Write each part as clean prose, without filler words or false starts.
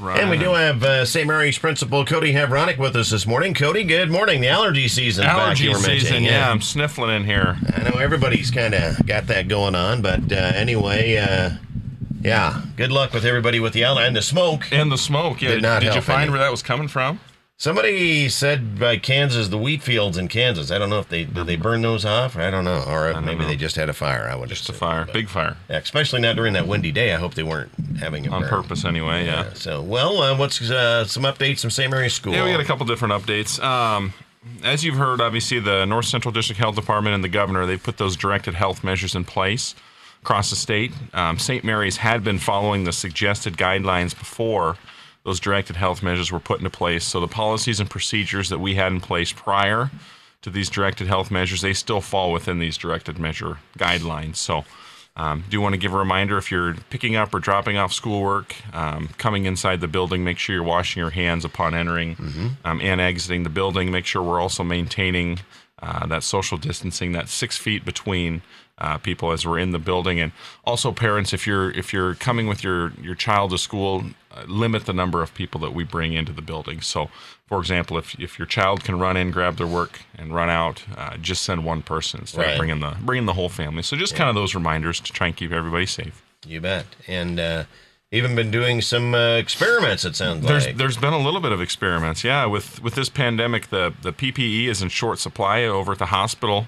Right. And we do have St. Mary's Principal Cody Havronic with us this morning. Cody, good morning. The allergy season's back, you were mentioning. Yeah, I'm sniffling in here. I know everybody's kind of got that going on, but anyway, yeah, good luck with everybody with the allergy and the smoke. And the smoke, yeah. Did you find where that was coming from? Somebody said by Kansas, the wheat fields in Kansas. I don't know if did they burn those off? I don't know. Or maybe they just had a fire. I would just a fire, big fire. Yeah, especially not during that windy day. I hope they weren't having it on purpose anyway. Yeah. So, well, what's some updates from St. Mary's School? Yeah, we got a couple different updates. As you've heard, obviously, the North Central District Health Department and the governor, they put those directed health measures in place across the state. St. Mary's had been following the suggested guidelines before those directed health measures were put into place. So the policies and procedures that we had in place prior to these directed health measures, they still fall within these directed measure guidelines. So do want to give a reminder, if you're picking up or dropping off schoolwork, coming inside the building, make sure you're washing your hands upon entering and exiting the building. Make sure we're also maintaining that social distancing, that 6 feet between people as we're in the building. And also, parents, if you're coming with your child to school, limit the number of people that we bring into the building. So, for example, if your child can run in, grab their work, and run out, just send one person instead of bringing the whole family. So just kind of those reminders to try and keep everybody safe. You bet. And even been doing some experiments, it sounds like. There's been a little bit of experiments, yeah. With this pandemic, the PPE is in short supply over at the hospital.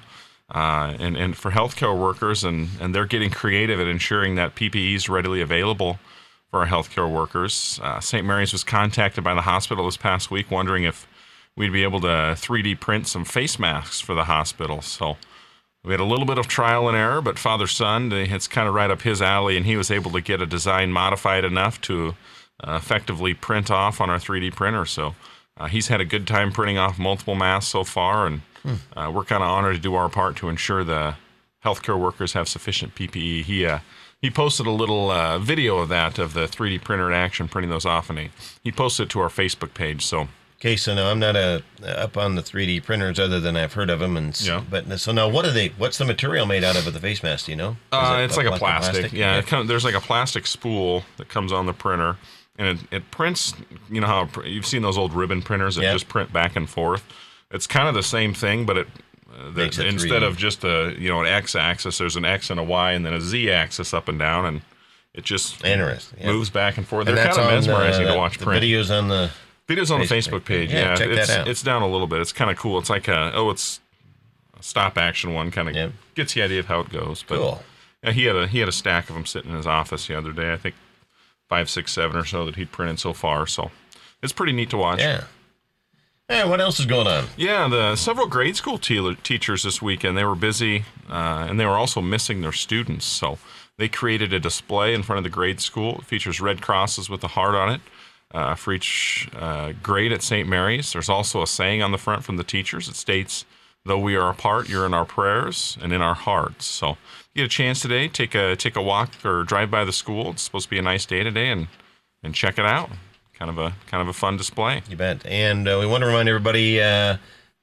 And for healthcare workers, and they're getting creative at ensuring that PPE is readily available for our healthcare workers. St. Mary's was contacted by the hospital this past week wondering if we'd be able to 3D print some face masks for the hospital. So we had a little bit of trial and error, but father-son, it's kind of right up his alley, and he was able to get a design modified enough to effectively print off on our 3D printer. So he's had a good time printing off multiple masks so far, and we're kind of honored to do our part to ensure the healthcare workers have sufficient PPE. He posted a little video of that, of the 3D printer in action, printing those off, and he posted it to our Facebook page. So, okay, so now I'm not up on the 3D printers other than I've heard of them. But so now, what's the material made out of the face mask? Do you know? It's like a plastic. Yeah, there's like a plastic spool that comes on the printer, and it prints. You know how you've seen those old ribbon printers that just print back and forth. It's kind of the same thing, but instead of just an x-axis, there's an X and a Y, and then a Z-axis up and down, and it just moves back and forth. They're kind of mesmerizing to watch print. Videos on the Facebook page. Yeah, check that out. It's down a little bit. It's kind of cool. It's like it's a stop action one. Kind of gets the idea of how it goes. But cool. Yeah, he had a stack of them sitting in his office the other day. I think 5, 6, 7 or so that he'd printed so far. So it's pretty neat to watch. Yeah. Hey, what else is going on? Yeah, several grade school teachers this weekend, they were busy, and they were also missing their students. So they created a display in front of the grade school. It features red crosses with a heart on it for each grade at St. Mary's. There's also a saying on the front from the teachers. It states, "Though we are apart, you're in our prayers and in our hearts." So if you get a chance today, take a walk or drive by the school. It's supposed to be a nice day today, and check it out. Kind of a fun display. You bet. And we want to remind everybody, the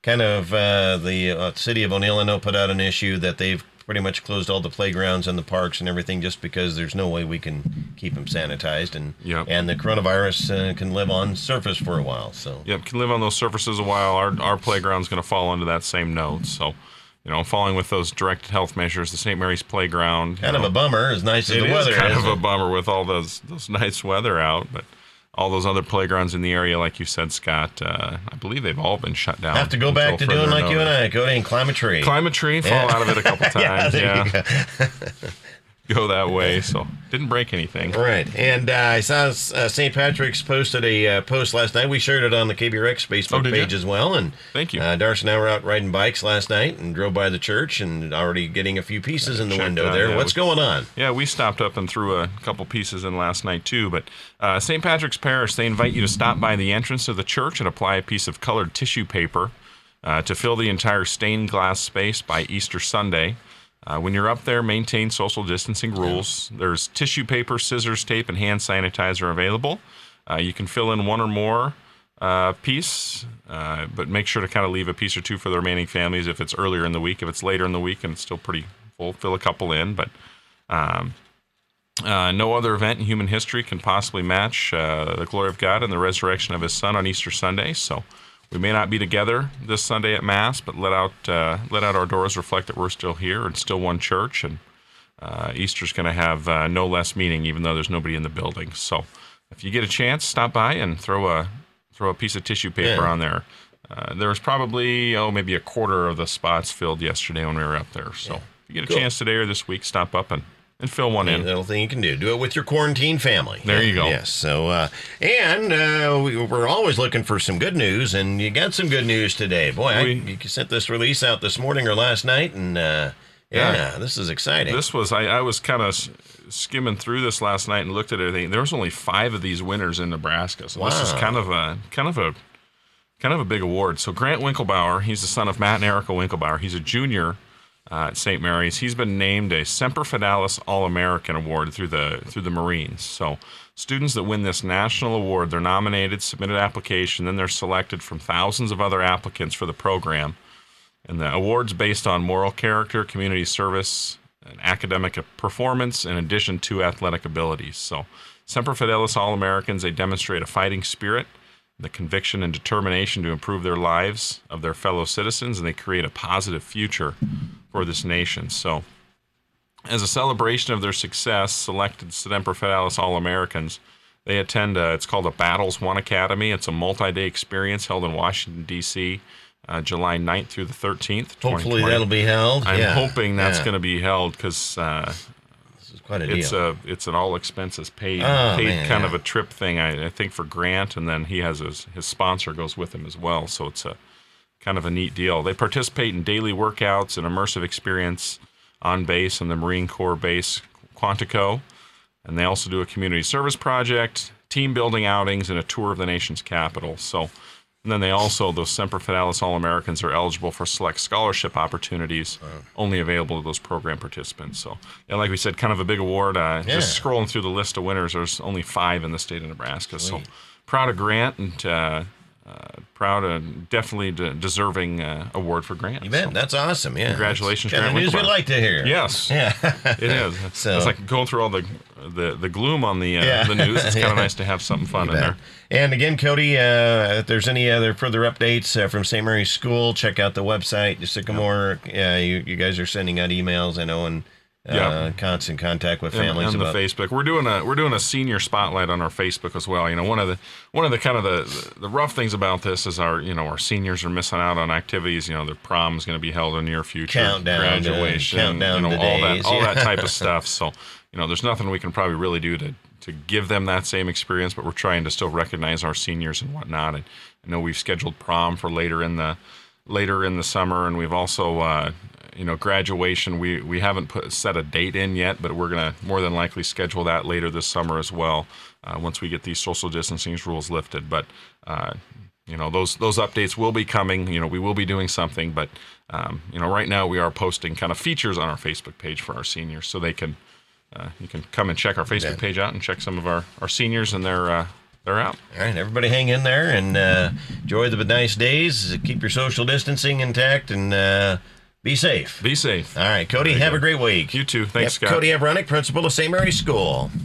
city of O'Neill put out an issue that they've pretty much closed all the playgrounds and the parks and everything just because there's no way we can keep them sanitized, and the coronavirus can live on surface for a while. So can live on those surfaces a while. Our playground's going to fall under that same note. So, following with those directed health measures, the St. Mary's playground. Kind of a bummer, as nice as the weather is. It is kind of a bummer with all those nice weather out, but all those other playgrounds in the area, like you said, Scott, I believe they've all been shut down. Have to go back to doing like you and I, go and climb a tree. Climb a tree, fall out of it a couple times. Go that way, so didn't break anything. Right, and I saw St. Patrick's posted a post last night. We shared it on the KBRX Facebook page as well. And thank you. Darcy and I were out riding bikes last night and drove by the church and already getting a few pieces in the window there. Yeah, what's going on? Yeah, we stopped up and threw a couple pieces in last night too. But St. Patrick's Parish, they invite you to stop by the entrance of the church and apply a piece of colored tissue paper to fill the entire stained glass space by Easter Sunday. When you're up there, maintain social distancing rules. There's tissue paper, scissors, tape, and hand sanitizer available. You can fill in one or more piece, but make sure to kind of leave a piece or two for the remaining families if it's earlier in the week. If it's later in the week and it's still pretty full, fill a couple in. But No other event in human history can possibly match the glory of God and the resurrection of His Son on Easter Sunday. So we may not be together this Sunday at Mass, but let out our doors reflect that we're still here and still one church. And Easter's going to have no less meaning, even though there's nobody in the building. So if you get a chance, stop by and throw a piece of tissue paper on there. There was probably maybe a quarter of the spots filled yesterday when we were up there. So if you get a chance today or this week, stop up and fill one in. Little thing you can do. Do it with your quarantine family. There you go. Yes. So, we're always looking for some good news, and you got some good news today. Boy, you sent this release out this morning or last night, and this is exciting. This was I was kind of skimming through this last night and looked at everything. There was only 5 of these winners in Nebraska, so this is kind of a big award. So Grant Winklebauer, he's the son of Matt and Erica Winklebauer. He's a junior at St. Mary's. He's been named a Semper Fidelis All-American Award through the Marines. So students that win this national award, they're nominated, submit an application, then they're selected from thousands of other applicants for the program. And the award's based on moral character, community service, and academic performance, in addition to athletic abilities. So Semper Fidelis All-Americans, they demonstrate a fighting spirit, the conviction and determination to improve their lives of their fellow citizens, and they create a positive future for this nation. So as a celebration of their success, selected Semper Fidelis All-Americans, they attend, it's called a Battles One Academy. It's a multi-day experience held in Washington, D.C., July 9th through the 13th. Hopefully that'll be held. I'm hoping that's going to be held because this is quite a deal. It's an all expenses paid kind of a trip thing, I think, for Grant, and then he has his sponsor goes with him as well. So it's a kind of a neat deal. They participate in daily workouts and immersive experience on base in the Marine Corps base Quantico, and they also do a community service project, team building outings, and a tour of the nation's capital. So. And then they also, those Semper Fidelis All-Americans are eligible for select scholarship opportunities only available to those program participants. So, like we said, kind of a big award. Just scrolling through the list of winners, there's only 5 in the state of Nebraska. Sweet. So proud of Grant and proud and definitely deserving award for Grant. You bet. So, that's awesome. Yeah. Congratulations, Grant. Kind of news we like to hear. Yes. Yeah. It is. So, it's like going through all the gloom on the news. It's kind of nice to have something fun in there. And again, Cody, if there's any other further updates from St. Mary's School, check out the website, the Sycamore. You guys are sending out emails, I know, and constant contact with families and the Facebook. We're doing a senior spotlight on our Facebook as well. One of the kind of the rough things about this is our seniors are missing out on activities. Their prom is going to be held in the near future. Graduation, all that type of stuff. So there's nothing we can probably really do to give them that same experience, but we're trying to still recognize our seniors and whatnot. And I know we've scheduled prom for later in the summer, and we've also graduation. We haven't set a date in yet, but we're gonna more than likely schedule that later this summer as well, once we get these social distancing rules lifted. But those updates will be coming. We will be doing something, but right now we are posting kind of features on our Facebook page for our seniors, so they can. You can come and check our Facebook page out and check some of our seniors, and they're out. All right, everybody hang in there and enjoy the nice days. Keep your social distancing intact and be safe. Be safe. All right, Cody, have a great week. You too. Thanks, Scott. Cody Avronic, principal of St. Mary's School.